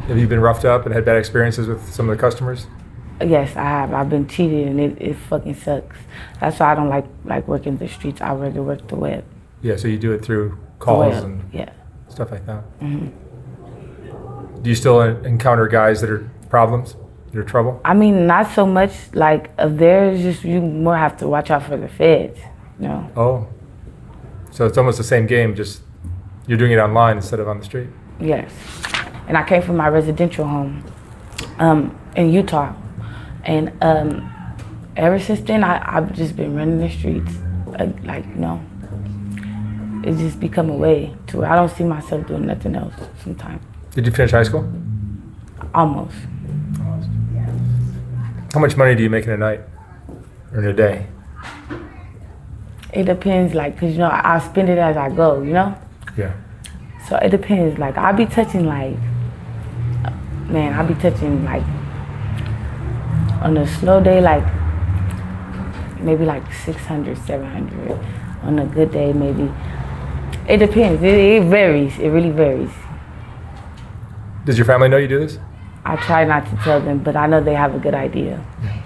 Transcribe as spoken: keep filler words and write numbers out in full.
Have you been roughed up and had bad experiences with some of the customers? Yes, I have. I've been cheated, and it, it fucking sucks. That's why I don't like like working the streets. I rather work the web. Yeah, so you do it through calls and yeah. stuff like that. Mm-hmm. Do you still encounter guys that are problems, that are trouble? I mean, not so much. Like, if there's just, you more have to watch out for the feds, you know? Oh, so it's almost the same game, just you're doing it online instead of on the street? Yes. And I came from my residential home um, in Utah. And um, ever since then, I, I've just been running the streets. Like, like, you know, it's just become a way to where I don't see myself doing nothing else sometimes. Did you finish high school? Almost. Almost. How much money do you make in a night or in a day? It depends, like, because, you know, I, I spend it as I go, you know? Yeah. So it depends. Like, I'll be touching, like, man, I'll be touching, like, on a slow day, like, maybe like six hundred, seven hundred. On a good day, maybe. It depends. It, it varies. It really varies. Does your family know you do this? I try not to tell them, but I know they have a good idea. Yeah.